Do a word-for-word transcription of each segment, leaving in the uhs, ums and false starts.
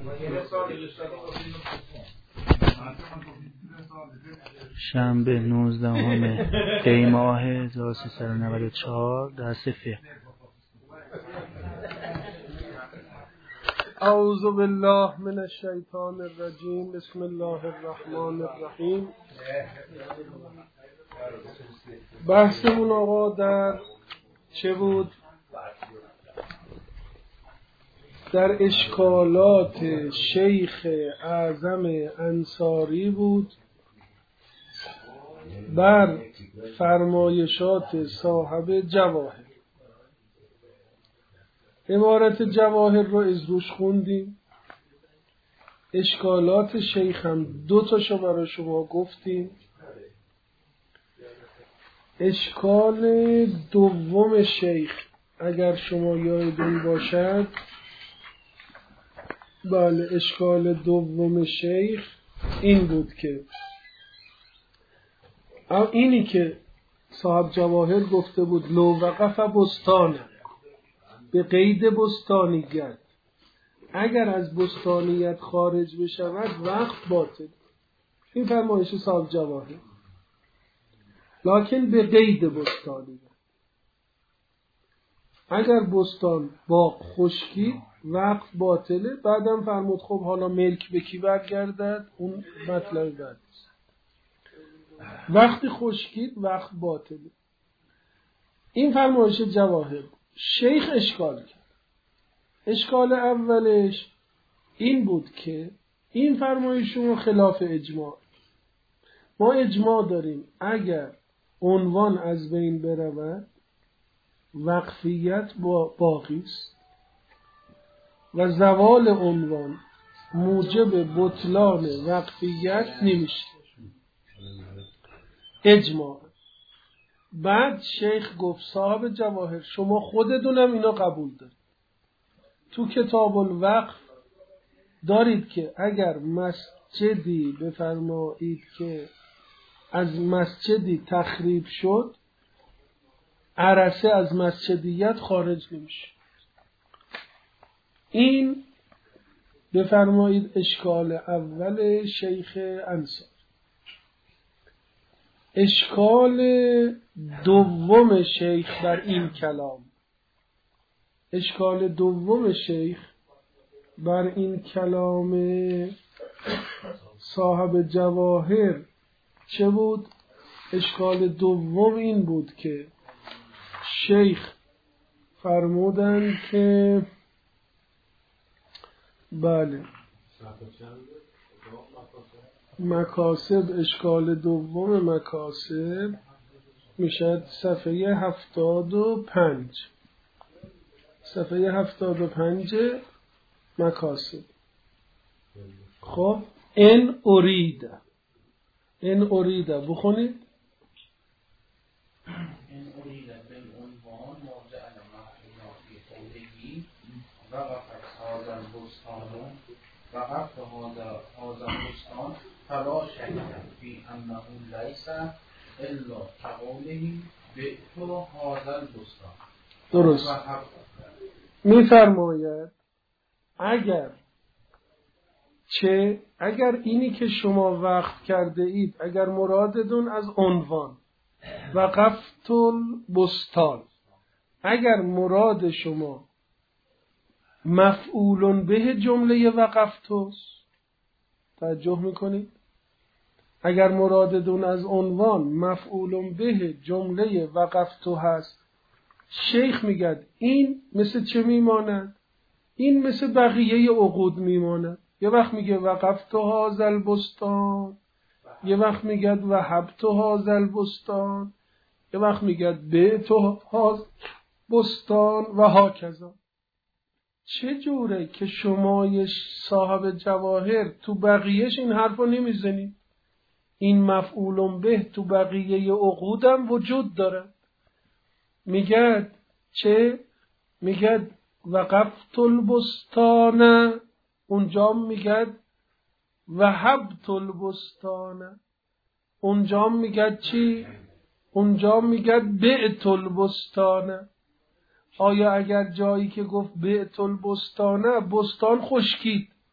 شنبه نوزدهم دی ماه هزار و سیصد و نود و چهار درس فقه. اعوذ بالله من الشیطان الرجیم. بسم الله الرحمن الرحیم. بحثمون آقا در چه بود؟ در اشکالات شیخ اعظم انصاری بود بر فرمایشات صاحب جواهر. عبارت جواهر رو از روش خوندیم. اشکالات شیخ هم دو تاشو برای شما گفتیم. اشکال دوم شیخ اگر شما یادتون باشد، بله، اشکال دوم شیخ این بود که اینی که صاحب جواهر گفته بود لو وقف بستانه به قید بستانیت، اگر از بستانیت خارج بشود وقت باطل. این فرمایش صاحب جواهر، لکن به قید بستانیت. اگر بستان باغ خشکی وقت باطله. بعدم فرمود خب حالا ملک به کی برگردد؟ اون مطلب بعد است. وقتی خشکید وقت باطله. این فرمایش جواهر. شیخ اشکال کرد. اشکال اولش این بود که این فرمایش شما خلاف اجماع. ما اجماع داریم اگر عنوان از بین برود وقفیت با باقی است و زوال عنوان موجب بطلان وقفیت نمیشه. اجماع. بعد شیخ گفت صاحب جواهر شما خودتونم اینا قبول دارید. تو کتاب الوقف دارید که اگر مسجدی بفرمایید که از مسجدی تخریب شد، عرصه از مسجدیت خارج نمیشه. این بفرمایید اشکال اول شیخ انصاری. اشکال دوم شیخ بر این کلام، اشکال دوم شیخ بر این کلام صاحب جواهر چه بود؟ اشکال دوم این بود که شیخ فرمودن که بله مکاسب، اشکال دوم مکاسب میشد صفحه هفتاد و پنج. صفحه هفتاد و پنج مکاسب. خب ان اریده، ان اریده بخونید. ان اریده بالعنوان موضع المحفوظات فی قولهی وقفت هذا البستان وقفت هذا البستان فلا شک فی انه لیس الا كقوله بعت هذا البستان. درست می‌فرماید اگر چه اگر اینی که شما وقف کرده اید، اگر مرادتون از عنوان وقفت البستان، اگر مراد شما مفعول به جمله وقفتوست، توجه میکنید؟ اگر مرادتون از عنوان مفعول به جمله وقفتو هست، شیخ میگه این مثل چه میماند؟ این مثل بقیه عقود میماند. یه وقت میگه وقفتو هذا البستان، یه وقت میگه وهبتو هذا البستان، یه وقت میگه بعتو هذا البستان و هاکذا. چه جوره که شما صاحب جواهر تو بقیهش این حرفو نمیزنید؟ این مفعول به تو بقیه عقودم وجود داره. میگه چه؟ میگه وقفت البستان، اونجا میگه وهبت البستان، اونجا میگه چی؟ اونجا میگه بعت البستان. آیا اگر جایی که گفت بعت البستان، بستان خشکید،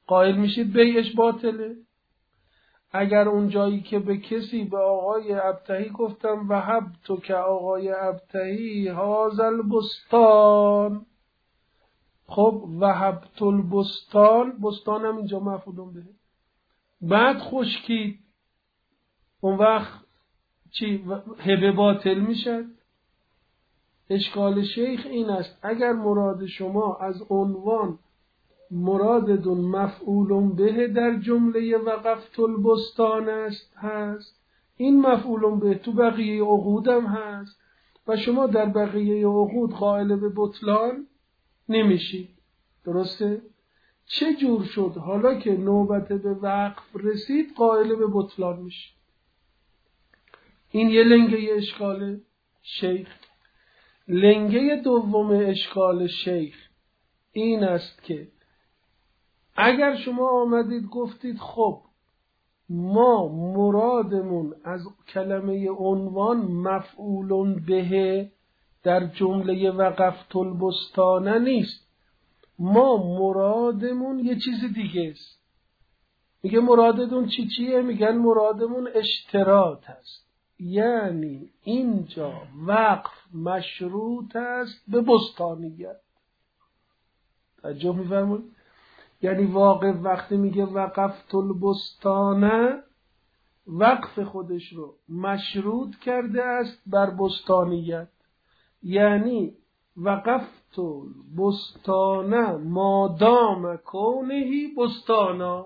قائل میشید بیعش باطله. اگر اون جایی که به کسی به آقای ابتهی گفتم وهب تو که آقای ابتهی هازل بستان، خب وهبت البستان، بستان هم اینجا مفعول به، بعد خشکید، اون وقت چی؟ هبه باطل میشه. اشکال شیخ این است اگر مراد شما از عنوان مرادتون مفعول به در جمله وقفت البستان است هست، این مفعول به تو بقیه عقود هم هست و شما در بقیه عقود قائل به بطلان نمیشید. درسته؟ چه جور شد حالا که نوبت به وقف رسید قائل به بطلان میشید؟ این یه لنگه اشکال شیخ. لنگه دوم اشکال شیخ این است که اگر شما آمدید گفتید خب ما مرادمون از کلمه عنوان مفعول به در جمله وقفت البستانه نیست، ما مرادمون یه چیز دیگه است. میگه مرادتون چی چیه؟ میگن مرادمون اشتراط است، یعنی اینجا وقف مشروط است به بستانیت. توجه می‌فرمایید؟ یعنی واقع وقتی میگه وقفت البستانه وقف خودش رو مشروط کرده است بر بستانیت، یعنی وقفت البستانه مادام کونهی بستانا.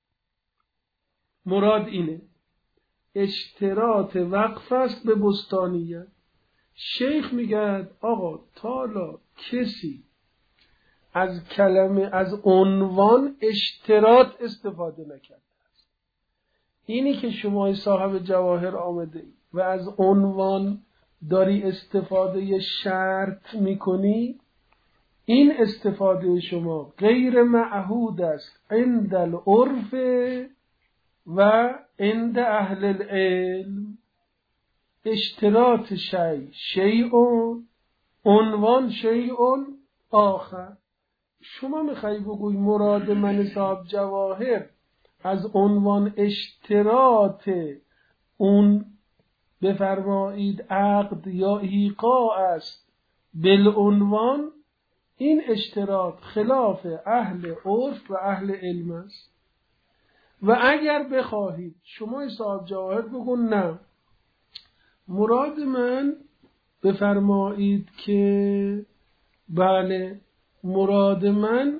مراد اینه، اشتراط وقف است به بستانیت. شیخ میگه آقا تالا کسی از کلمه از عنوان اشتراط استفاده نکرده است. اینی که شما صاحب جواهر آمده و از عنوان داری استفاده شرط میکنی، این استفاده شما غیر معهود است عند العرف و عند اهل العلم. اشتراط شیء شیء، عنوان شیء آخر. شما میخوایی بگوی مراد من صاحب جواهر از عنوان اشتراط اون بفرمایید عقد یا ایقاع است بالعنوان، این اشتراط خلاف اهل عرف و اهل علم است. و اگر بخواهید شما صاحب جواهر بگون نه، مراد من بفرمایید که بله مراد من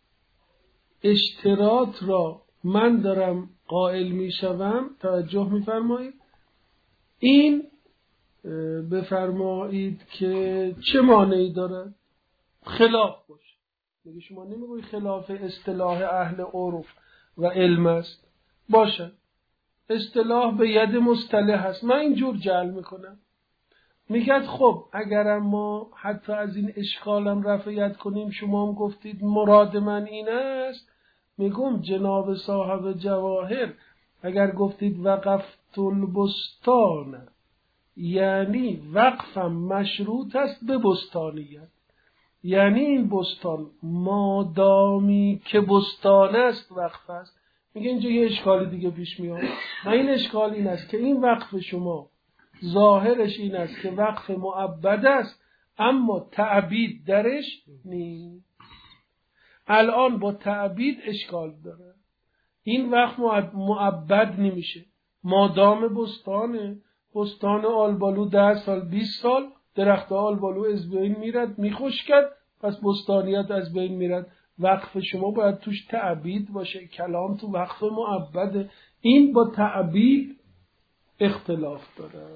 اشتراط را من دارم قائل می شوم، توجه می فرمایید، این بفرمایید که چه مانعی دارد؟ خلاف باشه. میگه شما نمیگوی خلاف اصطلاح اهل عرف و علم است، باشه اصطلاح به ید مصطلح هست، من اینجور جعل میکنم. میگه خب اگر ما حتی از این اشکالم رفعیت کنیم، شما هم گفتید مراد من این است، میگم جناب صاحب جواهر اگر گفتید وقفت البستان یعنی وقفم مشروط است به بستانیت، یعنی این بستان مادامی که بستان است وقف است. میگه اینجا یه اشکال دیگه پیش میاد و این اشکال این است که این وقف شما ظاهرش این است که وقف معبد است اما تعبید درش نیست. الان با تعبید اشکال داره، این وقف معبد نمیشه. مادام بستانه، بستان آلبالو ده سال بیست سال درخت آلبالو از بین میرد میخشکد، پس بستانیت از بین میرد. وقف شما باید توش تعبید باشه، کلام تو وقف معبده، این با تعبید اختلاف داره.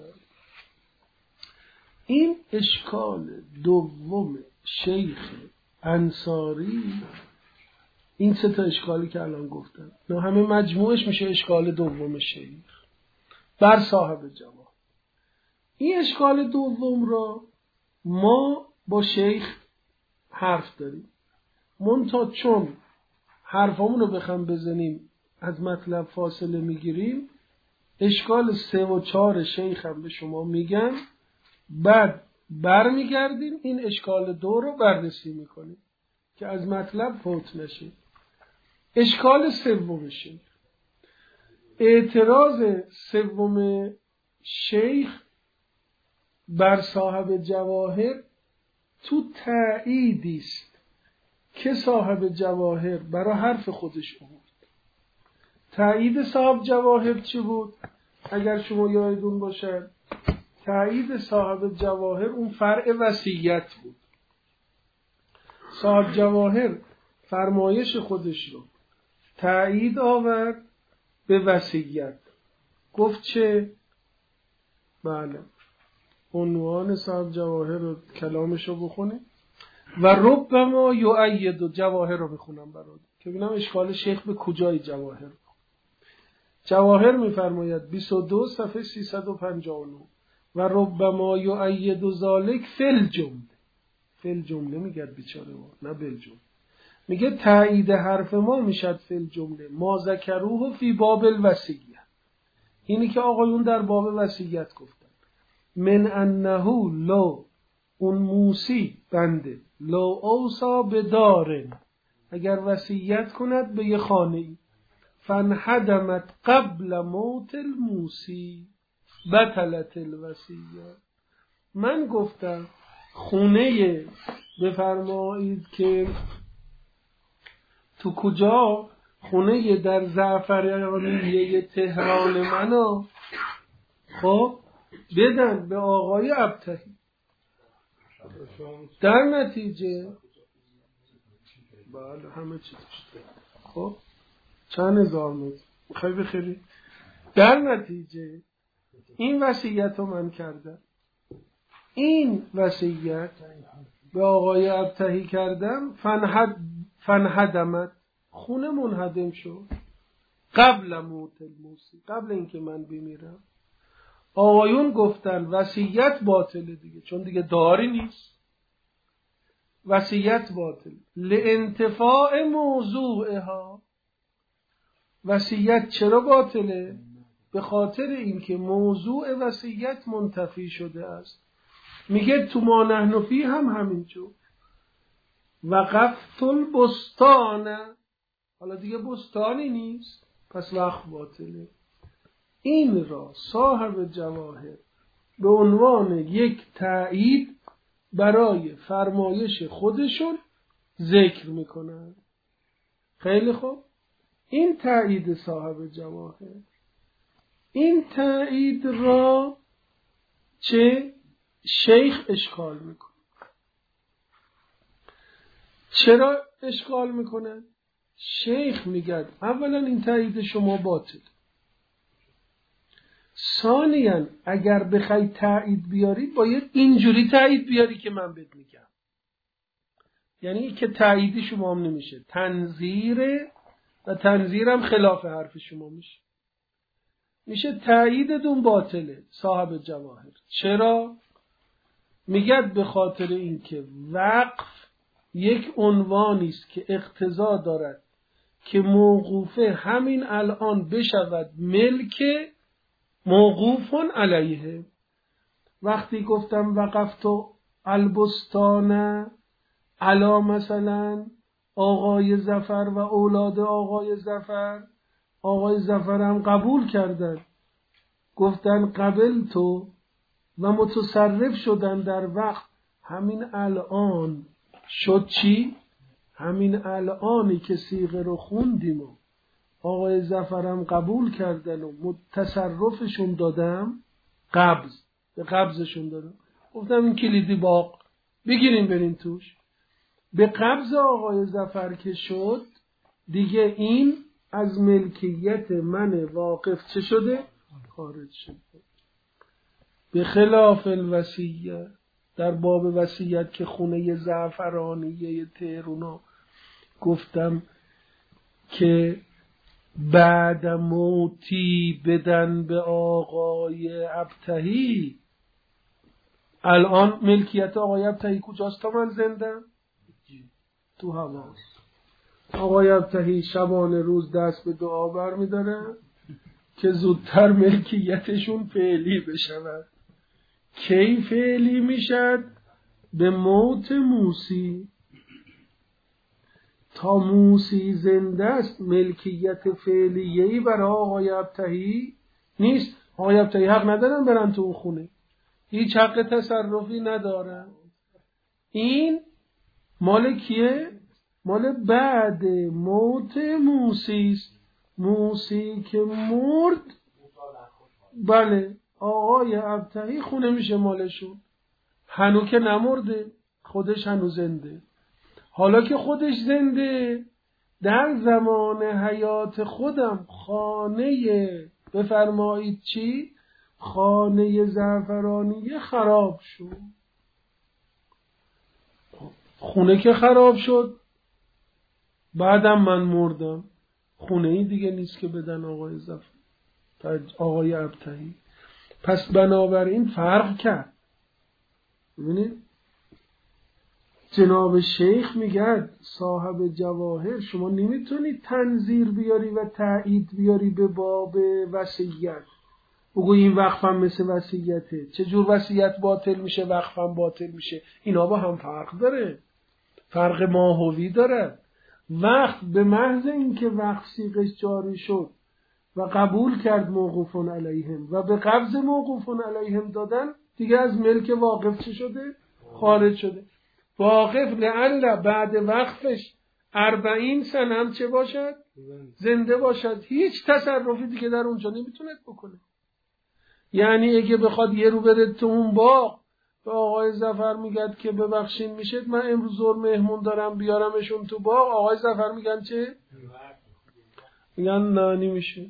این اشکال دوم شیخ انصاری، این سه تا اشکالی که الان گفتم نه همه مجموعش میشه اشکال دوم شیخ بر صاحب جواب. این اشکال دوم را ما با شیخ حرف داریم، منتها چون حرفامون رو بخوام بزنیم از مطلب فاصله میگیریم، اشکال سه و چهار شیخ هم به شما میگم، بعد برمیگردیم این اشکال دو رو بررسی میکنیم که از مطلب فوت نشه. اشکال سوم شیخ، اعتراض سوم شیخ بر صاحب جواهر تو تأییدی است که صاحب جواهر برای حرف خودش آورد. تأیید صاحب جواهر چی بود؟ اگر شما یادتون باشد تأیید صاحب جواهر اون فرع وصیت بود. صاحب جواهر فرمایش خودش رو تأیید آورد به وصیت. گفت چه؟ بله، عنوان صاحب جواهر رو کلامش رو بخونه و ربما یؤید، و جواهر رو بخونم برات که ببینم اشکال شیخ به کجای جواهر. جواهر میفرماید بیست و دو صفحه سیصد و پنجاه و نه و ربما یؤید ذالک فل جمله. فل جمله میگه بیچاره ما، نه بل جمله. میگه تایید حرف ما میشد فل جمله ما ذکروه فی باب الوصیه، اینی که آقایون در باب وصیت گفتن. من انه لو اون موسی بنده لو اوصا بدارن، اگر وصیت کند به یه خانه ای، فانهدمت قبل موت الموسی بطلت الوصیه. من گفتم خونه بفرمایید که تو کجا؟ خونه در زعفرانیه تهران منو خب بدن به آقای ابتهی. در نتیجه بله همه چی داشته. خب چند هزار متر میخوای بخری؟ در نتیجه این وصیت رو من کردم. این وصیت به آقای ابتهی کردم. فنهد فنهدمت، خونه منهدم شد قبل موت الموسی، قبل اینکه من بمیرم. آقایون گفتن وصیت باطله دیگه، چون دیگه داری نیست، وصیت باطل. لانتفاع موضوعها، وصیت چرا باطله؟ به خاطر اینکه موضوع وصیت منتفی شده است. میگه تو ما نحن فی هم همینجور. وقفت البستان، حالا دیگه بستانی نیست، پس وقف باطله. این را صاحب جواهر به عنوان یک تأیید برای فرمایش خودشون ذکر میکنن. خیلی خوب، این تأیید صاحب جواهر، این تأیید را چه شیخ اشکال میکنه. چرا اشکال میکنه؟ شیخ میگه اولا این تأیید شما باطل، ثانیاً اگر بخوای تأیید بیاری باید اینجوری تأیید بیاری که من بهت میگم. یعنی که تأییدی شما هم نمیشه، تنظیره، و تنظیرم خلاف حرف شما میشه. میشه تأییدتون باطله صاحب جواهر. چرا؟ میگه به خاطر اینکه وقف یک عنوانی است که اقتضا دارد که موقوفه همین الان بشود ملک موقوف علیه. وقتی گفتم وقفت البستان علا مثلا آقای ظفر و اولاد آقای ظفر، آقای ظفر هم قبول کردن، گفتن قبل تو و متصرف شدن در وقت. همین الان شد چی؟ همین الانی که صیغه رو خوندیم و آقای ظفرم قبول کردن و متصرفشون دادم، قبض به قبضشون دادم، گفتم این کلیدی باغ بگیریم بریم توش. به قبض آقای ظفر که شد دیگه این از ملکیت من واقف چه شده؟ خارج شده. به خلاف الوصیه، در باب وصیت که خونه زعفرانیه تهرونا گفتم که بعد موتی بدن به آقای ابتهی. الان ملکیت آقای ابتهی کجاست تا من زندم؟ تو هواست. آقای ابتهی شبانه روز دست به دعا بر می دارن که زودتر ملکیتشون فعلی بشود. کی فعلی میشد؟ به موت موسی. تا موسی زنده است ملکیت فعلیه‌ای برای آقای ابتهی نیست. آقای ابتهی حق ندارن برن تو اون خونه، هیچ حق تصرفی ندارن. این مال کیه؟ مال بعد موت موسی است. موسی که مرد، بله آقای ابتهی خونه میشه مالشون. هنو که نمرده، خودش هنو زنده. حالا که خودش زنده، در زمان حیات خودم خانه بفرمایید چی؟ خانه زعفرانیه خراب شد. خونه که خراب شد، بعدم من مردم، خونه ای دیگه نیست که بدن آقای زفر آقای ابتهی. پس بنابراین فرق کرد. ببینید جناب شیخ میگه صاحب جواهر شما نمیتونی تنظیر بیاری و تایید بیاری به باب وصیت، بگو این وقفم مثل وصیته. چجور وصیت باطل میشه وقفم باطل میشه؟ اینا با هم فرق داره، فرق ماهوی داره. وقت به محض اینکه وقت سیغش جاری شد و قبول کرد موقوفون علیهم و به قبض موقوفون علیهم دادن، دیگه از ملک واقف چه شده؟ خارج شده. واقف لعل بعد وقفش اربعین سنه هم چه باشد؟ زنده باشد. هیچ تصرفی دیگه در اونجا نمیتونه بکنه. یعنی اگه بخواد یه رو بره تو اون باغ، به آقای ظفر میگد که ببخشین میشه من امروز زور مهمون دارم بیارمشون تو باغ، آقای ظفر میگن چه؟ میگن نه نمیشه،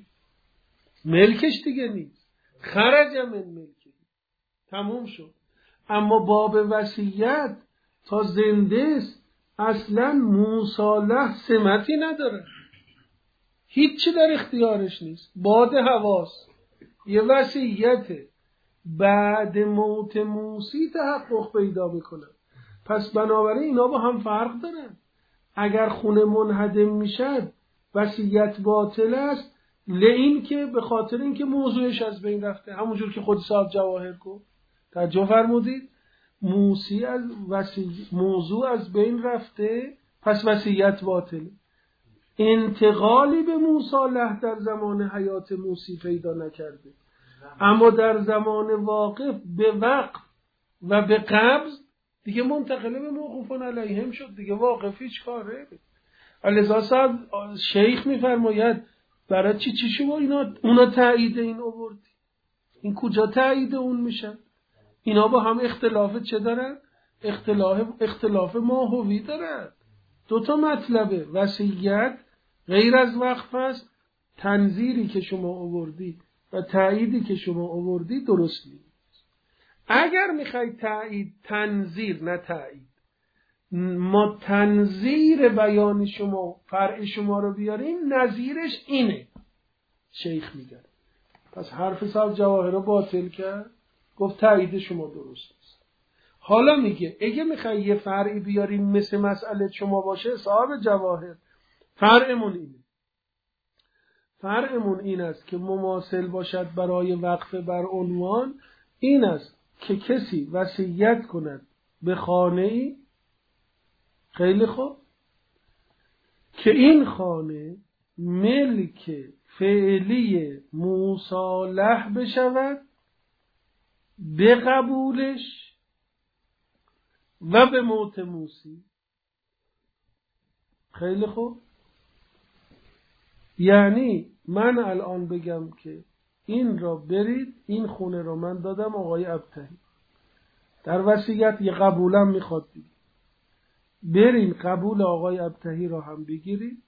ملکش دیگه نیست، خرج من ملکی، تموم شد. اما باب وصیت تا زنده است اصلا مصالح سمتی نداره، هیچی در اختیارش نیست، باد حواس. یه وصیته بعد موت موسی تحقق پیدا میکنه. پس بنابراین اینا با هم فرق دارن. اگر خونه منهدم میشد وصیت باطل است، لئین که به خاطر اینکه موضوعش از بین رفته، همونجور که خود صاحب جواهر گفت. توجه فرمودید؟ موسی از وصی... موضوع از بین رفته، پس وصیت باطله. انتقالی به مصالح در زمان حیات موسی پیدا نکرده، اما در زمان واقف به وقف و به قبض دیگه منتقله به موقوفون علیهم شد، دیگه واقف هیچ کاره. علیزا صاحب شیخ میفرماید برای چی چی شما اینا اونا تایید این آوردی؟ این کجا تایید اون میشن؟ اینا با هم اختلاف چه دارن؟ اختلاف اختلاف ماهوی دارن. دو تا مطلبه، وصیت غیر از وقف است، تنظیری که شما آوردی و تاییدی که شما آوردی درست نیست. اگر میخوای تایید تنظیر نه تایید، ما تنظیر بیان شما فرع شما رو بیاریم، نظیرش اینه. شیخ میگه پس حرف صاحب جواهر رو باطل کرد، گفت تایید شما درست است. حالا میگه اگه میخوای یه فرعی بیاریم مثل مسئله شما باشه، صاحب جواهر فرعمون اینه. فرعمون این است که مماثل باشد برای وقف بر عنوان، این است که کسی وصیت کند به خانه‌ای، خیلی خوب، که این خانه ملک فعلی مصالح بشود به قبولش و به موت موسی. خیلی خوب، یعنی من الان بگم که این را برید، این خونه را من دادم آقای ابتهی، در وصیت یه قبولم میخواد دیگه، برین قبول آقای ابتهی را هم بگیرید.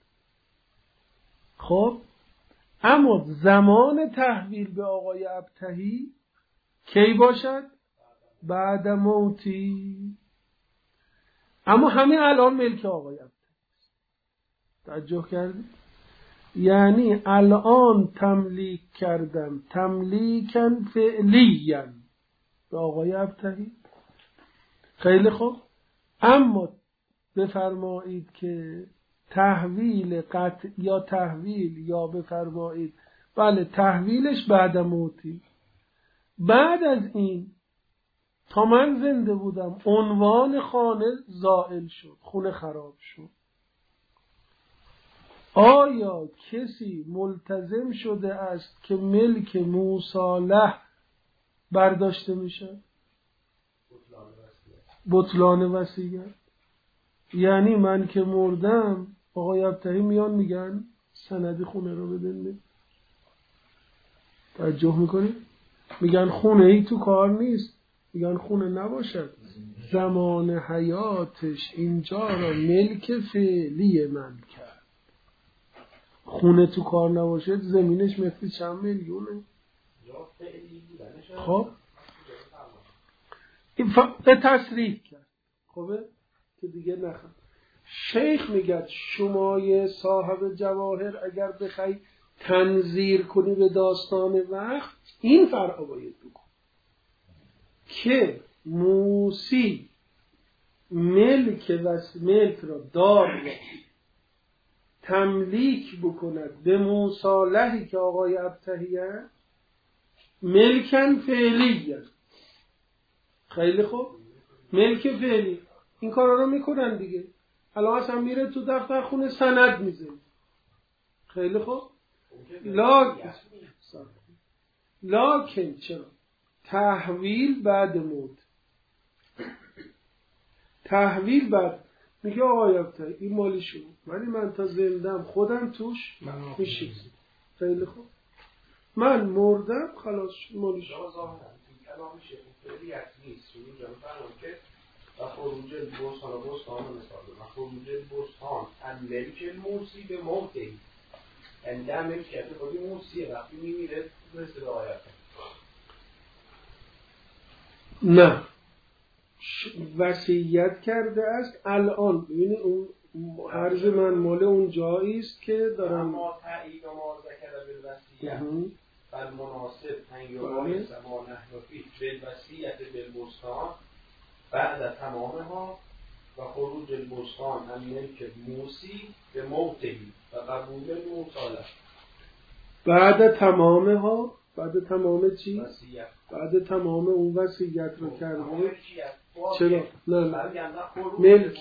خب اما زمان تحویل به آقای ابتهی کی باشد؟ بعد موتی. اما همین الان ملک آقای ابتهی. توجه کردید؟ یعنی الان تملیک کردم تملیکن فعلیاً به آقای ابتهی. خیلی خوب، اما بفرمایید که تحویل قطع یا تحویل یا بفرمایید بله تحویلش بعد موتی. بعد از این تا من زنده بودم عنوان خانه زائل شد، خونه خراب شد. آیا کسی ملتزم شده است که ملک موصالح برداشته میشه؟ بطلان وصیت. یعنی من که مردم آقای ابطحی میان میگن سند خونه رو بدن. توجه میکنی؟ میگن خونه ای تو کار نیست. میگن خونه نباشد، زمان حیاتش اینجا را ملک فعلی من کرد. خونه تو کار نباشد زمینش مثل چند میلیونه. خب این به تصریح کرد. خب که دیگه نخواد. شیخ میگه شمای صاحب جواهر اگر بخوای تنظیر کنی به داستان وقت، این فرق باید بکن که موسی ملک و ملک را دار را تملیک بکند به موصالحی که آقای ابطحی است، ملکن فعلی است. خیلی خوب، ملک فعلی این کارا رو میکنن دیگه. الان اصلا میره تو دفتر خونه سند میزنه. خیلی خوب، لاکن لاکن چرا تحویل بعد موت، تحویل بعد میگه آقای ابطحی این مالی شما، ولی من تا زندم خودم توش میشیم. خیلی خوب، من مردم خلاص مالی شما. کلام شیخ فعلیت نیست. شما جان فرمان که و خروج البستان و بستان مثال و خروج البستان از ملک الموسی به موتی، یعنی در ملکیت خودی موسیه وقتی میمیره مثل به آیت. نه، وصیت کرده است الان. ببینید اون عرض من مال اون جایی است که دارم ما تایید و ما ذکر بالوصیت فالمناسب ان یبایع ما نحن فیه بالوصیت بالبستان بعد تمامها و خروج البستان عن ملک موسی به موته و قبول موصالح. بعد تمامها، بعد تمام چی؟ وصیت. بعد تمام اون وصیت رو کرده. چرا؟ نه نه ملک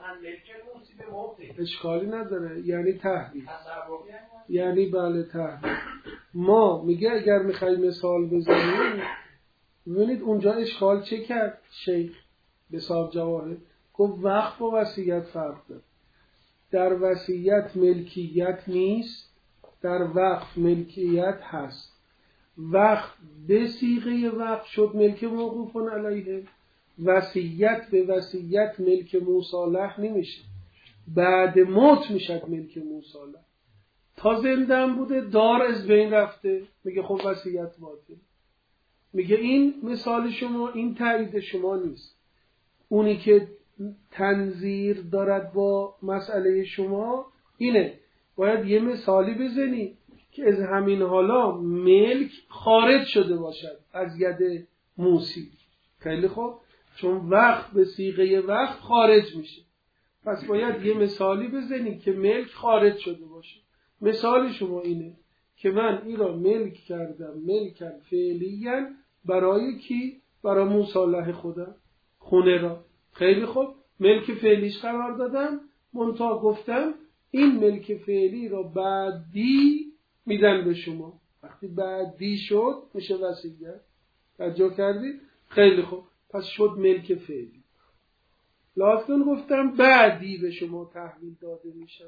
اشکالی نداره، یعنی تحویل، یعنی بله تحویل. ما میگه اگر میخوای مثال بزنیم، ببینید اونجا اشکال چه کرد شیخ به صاحب جواهر؟ گفت وقف و وصیت فرق داره. در وصیت ملکیت نیست، در وقف ملکیت هست. وقف به صیغه وقف شد ملک موقوف علیه، وصیت به وصیت ملک موصالح نمیشه، بعد موت میشد ملک موصالح. تا زندم بوده دار از بین رفته، میگه خب وصیت باطل. میگه این مثال شما، این تایید شما نیست. اونی که تنظیر دارد با مسئله شما اینه، باید یه مثالی بزنی که از همین حالا ملک خارج شده باشد از ید موسی. خیلی خوب، چون وقت به صیغه وقت خارج میشه، پس باید یه مثالی بزنی که ملک خارج شده باشه. مثال شما اینه که من این را ملک کردم ملک فعلیاً برای کی؟ برای موصالح خودم، خونه را. خیلی خوب، ملک فعلیش قرار دادم، منتها گفتم این ملک فعلی را بعدی میدن به شما. وقتی بعدی شد میشه وصیت. توجه کردید؟ خیلی خوب، پس شد ملک فعلی. لازم گفتم بعدی به شما تحویل داده میشه.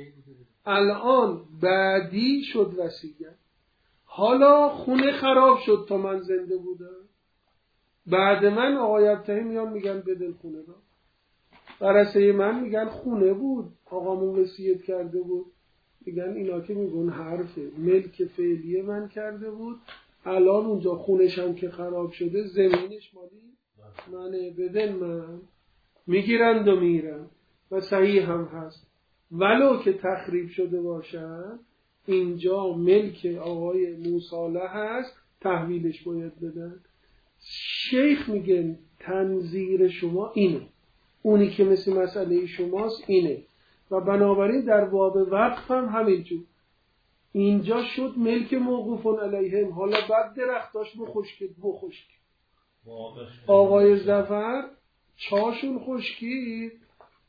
الان بعدی شد وصیت. حالا خونه خراب شد تا من زنده بودم، بعد من آقای ابطحی میان میگن بدل خونه را. ورثه من میگن خونه بود آقامون وصیت کرده بود، میگن اینا که میگن حرفه، ملک فعلی من کرده بود، الان اونجا خونش هم که خراب شده زمینش مالی منه، بدن من. میگیرند و میرن و صحیح هم هست، ولو که تخریب شده باشن اینجا ملک آقای موصالح هست، تحویلش باید بدن. شیخ میگن تنظیر شما اینه، اونی که مثل مسئله شماست اینه، و بنابراین در باب وقف هم همینجور. اینجا شد ملک موقوف علیهم، حالا بعد درختاش بخشکید بخشکید. آقای ظفر چاشون خشکید،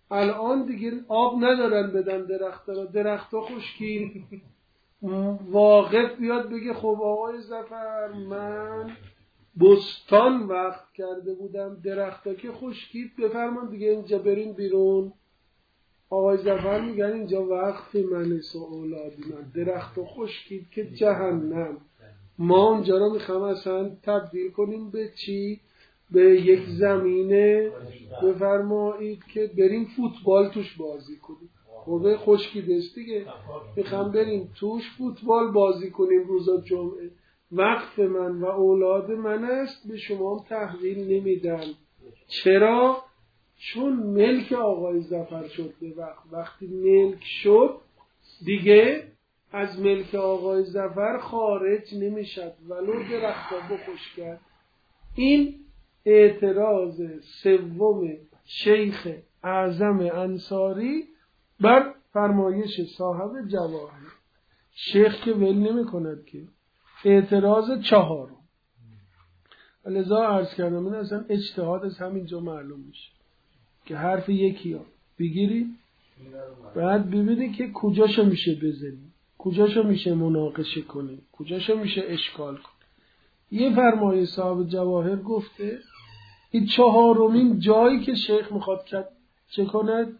الان دیگه آب ندارن بدن درخت‌ها را، درخت‌ها خشکید. واقف بیاد بگه خب آقای ظفر من بستان وقف کرده بودم، درخت‌ها که خشکید، بفرمان دیگه اینجا برین بیرون. آقای ظفر میگن اینجا وقف من است و اولادی من، درخت‌ها خشکید که جهنم. ما اونجا رو میخوام اصلا تبدیل کنیم به چی؟ به یک زمینه بفرمایید که بریم فوتبال توش بازی کنیم. خب خشکیده است دیگه، میخوام بریم توش فوتبال بازی کنیم روزا جمعه. وقف من و اولاد من است، به شما تحویل نمیدم. چرا؟ چون ملک آقای ظفر شد به وقت. وقتی ملک شد دیگه از ملک آقای ظفر خارج نمیشد ولو درخت ها بخشکد. این اعتراض سوم شیخ اعظم انصاری بر فرمایش صاحب جواهر. شیخ که ول نمی کند که. اعتراض چهارم، لذا عرض کردم این اصلا اجتهاد از همینجا معلوم میشه که حرف یکی ها بگیری بعد ببینی که کجاشو میشه بزنی، کجاشو میشه مناقشه کنی، کجاشو میشه اشکال کنی. یه فرمایش صاحب جواهر گفته این چهارمین جایی که شیخ میخواد کرد چه کند؟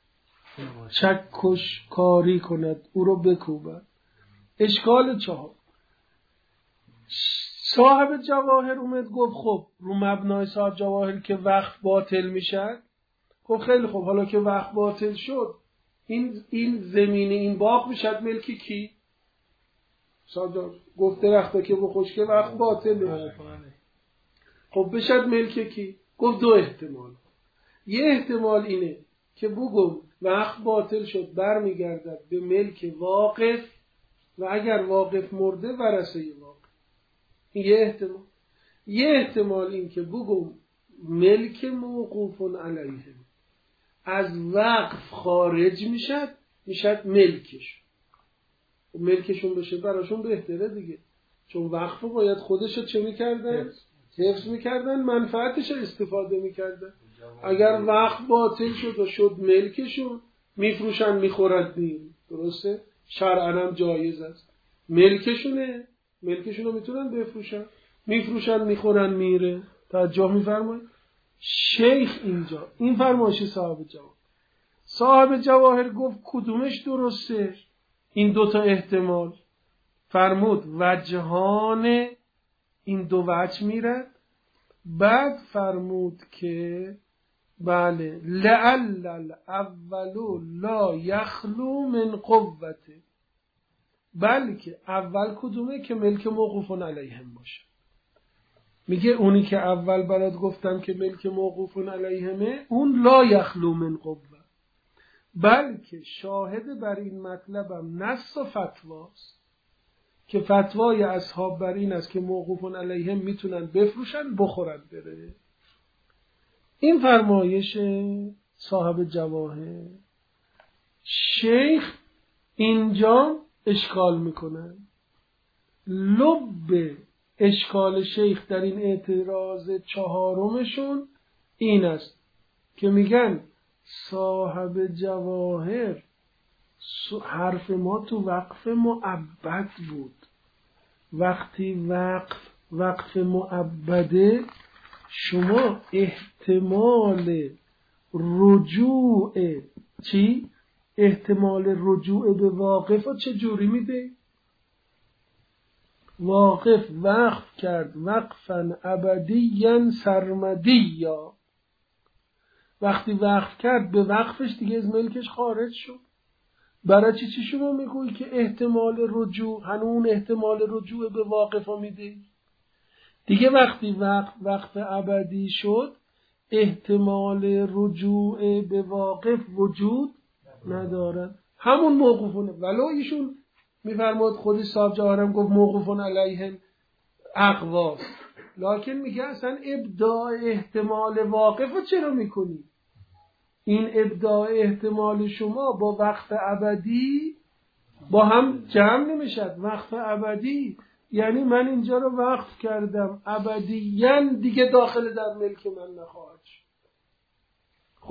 چکش کاری کند، او رو بکوبد. اشکال چهار، صاحب جواهر اومد گفت خب رو مبنای صاحب جواهر که وقف باطل میشد. خب خیلی خب، حالا که وقف باطل شد این این زمینه این باغ میشد ملک کی؟ صاحب جواهر گفت درخته که بخوش که وقف باطله. خب بشد ملک کی؟ گفت دو احتمال. یه احتمال اینه که بگم وقف باطل شد برمیگردد به ملک واقف و اگر واقف مرده ورثه واقف. این یه احتمال. یه احتمال این که بگم ملک موقوف علیه از وقف خارج میشد، میشد ملکش. ملکشون بشه براشون بهتره دیگه، چون وقف باید خودشو چه میکردن؟ حفظ میکردن، منفعتش استفاده میکردن. اگر وقف باطل شد و شد ملکشون، میفروشن میخورد نیم. درسته؟ شرعاً هم جایز است. ملکشونه، ملکشونو میتونن بفروشن، میفروشن میخورن میره. توجه میفرمایید؟ شیخ اینجا این فرمایش صاحب جواهر. صاحب جواهر گفت کدومش درسته؟ این دوتا احتمال. فرمود وجهان این دو وجه میرد. بعد فرمود که بله لعل الاولو لا یخلو من قوته، بلکه اول کدومه که ملک موقوف علیهم باشه. میگه اونی که اول برات گفتم که ملک موقوف علیهمه اون لا یخلو من قوه، بلکه شاهد بر این مطلبم نص و فتواست که فتوای اصحاب بر این است که موقوف علیهم میتونن بفروشن بخورن بره. این فرمایش صاحب جواهر. شیخ اینجا اشکال میکنن. لب اشکال شیخ در این اعتراض چهارمشون این است که میگن صاحب جواهر حرف ما تو وقف معبد بود. وقتی وقف وقف معبده شما احتمال رجوع چی؟ احتمال رجوع به واقف رو چه جوری میده؟ واقف وقف کرد وقفا ابدیا سرمدیا. وقتی وقف کرد به وقفش دیگه از ملکش خارج شد. برای چی چی شما میگوی که احتمال رجوع هنون احتمال رجوع به واقف رو میده؟ دیگه وقتی وقت وقت ابدی شد احتمال رجوع به واقف وجود ندارد، همون موقوفونه. ولو ایشون میفرماد خودی صاحب جواهرم گفت موقوفون علیهم اقواست، لکن میگه اصلا ابداع احتمال واقف رو چرا میکنی؟ این ابداع احتمال شما با وقت ابدی با هم جمع نمیشد. وقت ابدی یعنی من اینجا رو وقف کردم ابدیاً دیگه داخل در ملک من نخواهد شد. خب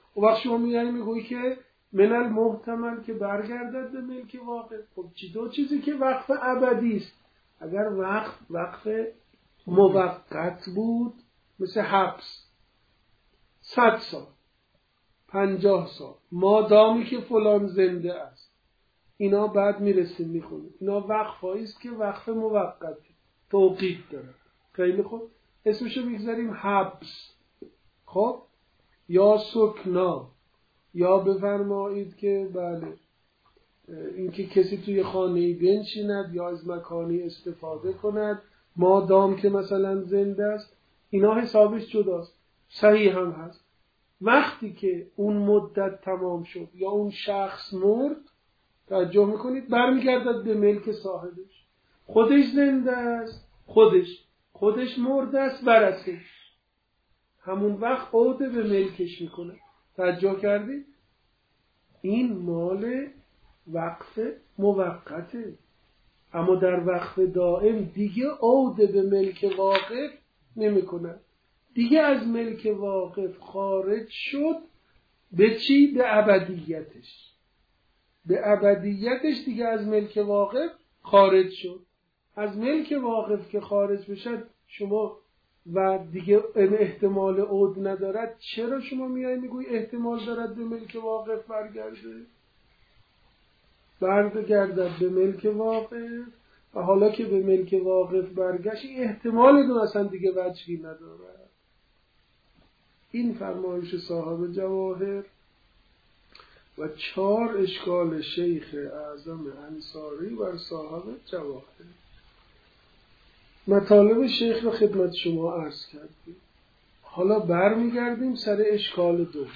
و وقت شما میگنی میگویی که من المحتمل که برگردد به ملک واقع. خب چی دو چیزی که وقف ابدی است. اگر وقف وقف موقت بود مثل حبس صد سال پنجاه سال مادامی که فلان زنده است، اینا بعد میرسیم میخونیم اینا وقف هایی است که وقف موقت توقیف داره. خیلی خوب، اسمشو میگذاریم حبس. خب یا سکنا، یا بفرمایید که بله اینکه کسی توی خانه‌ای بنشیند یا از مکانی استفاده کند مادام که مثلا زنده است، اینا حسابش جداست. صحیح هم هست وقتی که اون مدت تمام شد یا اون شخص مرد، توجه میکنید برمیگردد به ملک صاحبش. خودش زنده است، خودش خودش مرده است، ورثش همون وقت عود به ملکش میکنه. توجه کردید؟ این مال وقف موقته. اما در وقف دائم دیگه عود به ملک واقف نمیکنه. دیگه از ملک واقف خارج شد به چی؟ به ابدیتش. به ابدیتش دیگه از ملک واقف خارج شد. از ملک واقف که خارج بشد شما و دیگه احتمال عود ندارد، چرا شما میای میگوی احتمال دارد به ملک واقف برگرده؟ برگردد به ملک واقف و حالا که به ملک واقف برگشت احتمال دو اصلا دیگه وجهی ندارد. این فرمایش صاحب جواهر و چهار اشکال شیخ اعظم انصاری بر صاحب جواهر. مطالب شیخ رو خدمت شما عرض کردیم. حالا برمیگردیم سر اشکال دوم.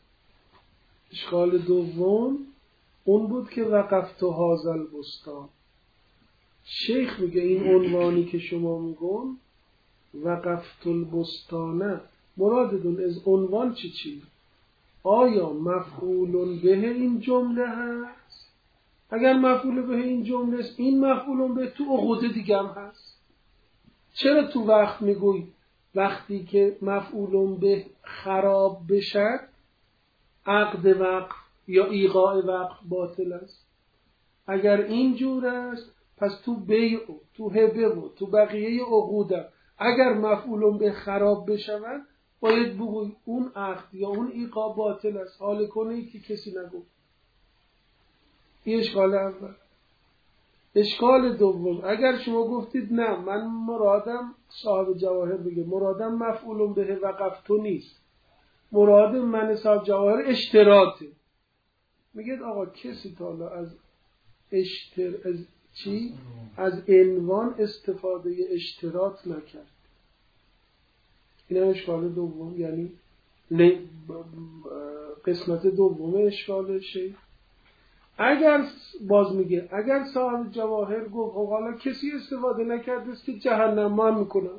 اشکال دوم اون بود که وقفت هذا البستان. شیخ میگه این عنوانی که شما میگون وقفت البستانه، مرادتون از عنوان چی چی؟ آیا مفعول به این جمله هست؟ اگر مفعول به این جمله است، این مفعول به تو عقود دیگه هم هست. چرا تو وقت میگوی وقتی که مفعول به خراب بشد عقد وقف یا ایقاع وقف باطل است؟ اگر این جور است پس تو بیع و تو هبه و تو بقیه عقود اگر مفعول به خراب بشود باید بگوی اون عقد یا اون ایقاع باطل است، حال کنه که کسی نگفت. این اشکال اول. اشکال دوم، اگر شما گفتید نه من مرادم صاحب جواهر بگه مرادم مفعول به وقفتو نیست، مراد من صاحب جواهر اشتراطه، میگید آقا کسی تا حالا از اشتر از چی؟ از عنوان استفاده اشتراط نکرد. این هم اشکال دوم، یعنی قسمت دوم اشکال شیخ. اگر باز میگه اگر صاحب جواهر گفت حالا کسی استفاده نکرده است که جهنم مان میکنه،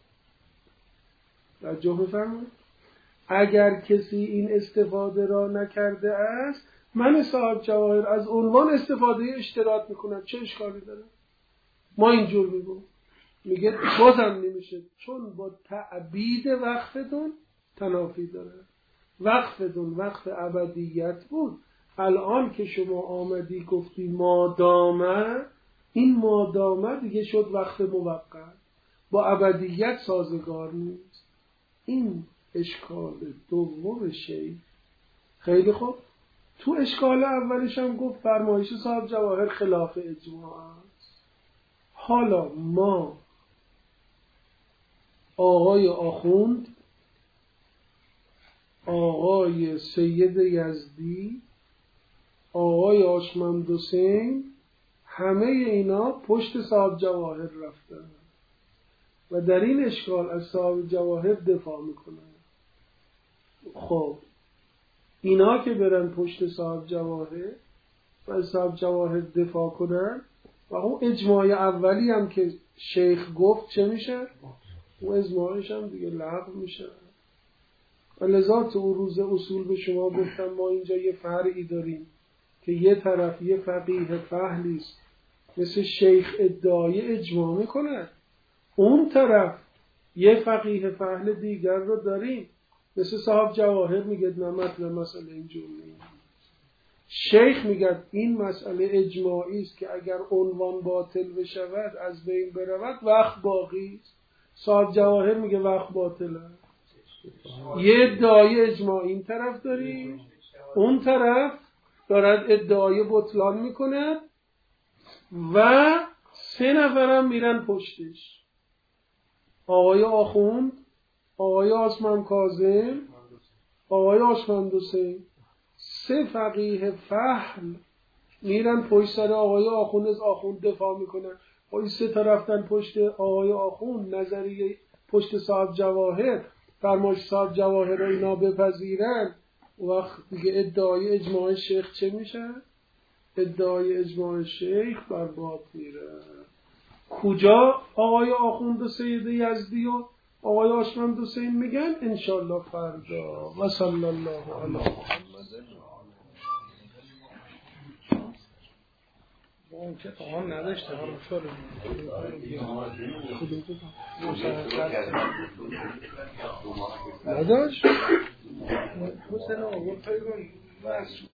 توجه بفرمایید، اگر کسی این استفاده را نکرده است من صاحب جواهر از عنوان استفاده اشتراط میکنم، چه اشکالی داره؟ ما اینجور میگم، میگه بازم نمیشه چون با تعبید وقفتون تنافی داره. وقفتون وقف ابدیت بود، الان که شما آمدی گفتی مادامه، این مادامه دیگه شد وقف موقت، با ابدیت سازگار نیست. این اشکال دوم شیء. خیلی خوب، تو اشکال اولش هم گفت فرمایش صاحب جواهر خلاف اجماع است. حالا ما آقای آخوند، آقای سید یزدی، آقای آشمند حسین، همه اینا پشت صاحب جواهر رفتن و در این اشکال از صاحب جواهر دفاع میکنن. خب اینا که برن پشت صاحب جواهر و از صاحب جواهر دفاع کنن و اون اجماع اولی هم که شیخ گفت چه میشه؟ اون اجماعش هم دیگه لغو میشه. و لذا تو روز اصول به شما گفتم ما اینجا یه فرعی داریم که یه طرف یه فقیه فهلیست مثل شیخ ادعای اجماع میکنه، اون طرف یه فقیه فهل دیگر رو داریم مثل صاحب جواهر میگه نه مطلب مسئله این جمله. شیخ میگه این مسئله اجماعی است که اگر عنوان باطل بشود از بین برود وقت باقی است. صاحب جواهر میگه وقت باطله. یه ادعای اجماعی این طرف داری، اون طرف دارد ادعای بطلان میکنه و سه نفرم میرن پشتش. آقای آخوند، آقای آسمان کاظم، آقای آسمند حسین، سه فقیه فهم میرن پشت سر آقای آخوند، از آخوند دفاع میکنن. آقای سه تا رفتن پشت آقای آخوند، نظریه پشت صاحب جواهر، فرمایش صاحب جواهر رو اینا بپذیرن. وقت دیگه ادعای اجماع شیخ چه میشه؟ ادعای اجماع شیخ برباد میره. کجا آقای آخوند و سید یزدی و آقای آسمند حسین میگن؟ انشالله فردا. و صلی الله علی محمد. اون که آن نداشته ها رو شده نداشت؟ حسین آقا پیگم